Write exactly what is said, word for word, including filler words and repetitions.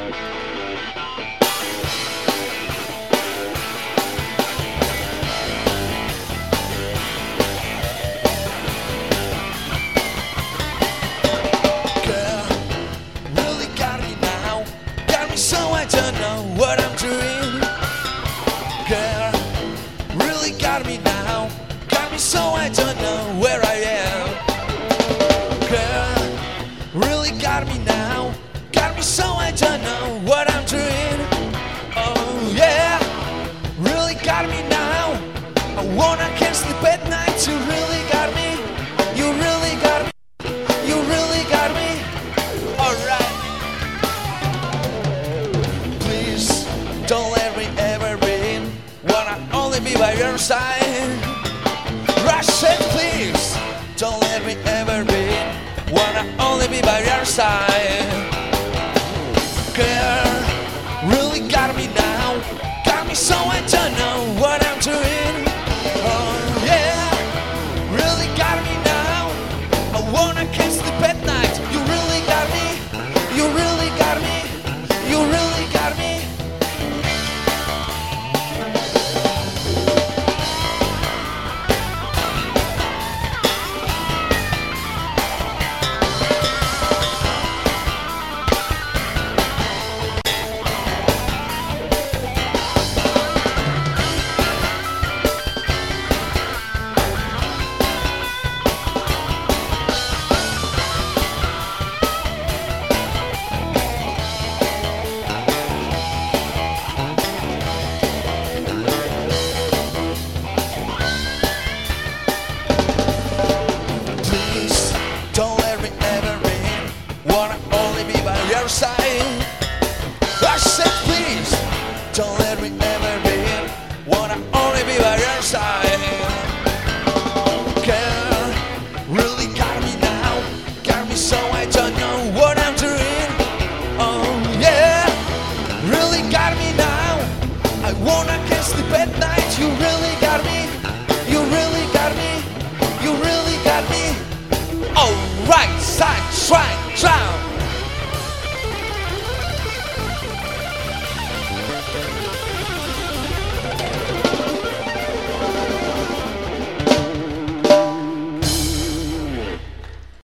So I don't know what I'm doing. Girl, really got me now. Got me so I don't know where I am. Girl, really got me now. Got me so I don't know what I'm doing. Oh yeah, really got me now. I wanna can't sleep at night. You really got me. You really got me. You really got me. Alright. Don't let me ever in. Wanna only be by your side. Rush it, please. Don't let me ever in. Wanna only be by your side. Girl, really got me now. Got me so I don't know what I'm doing. Oh yeah, really got me now. I wanna can't sleep at night. You really got me. You really got me.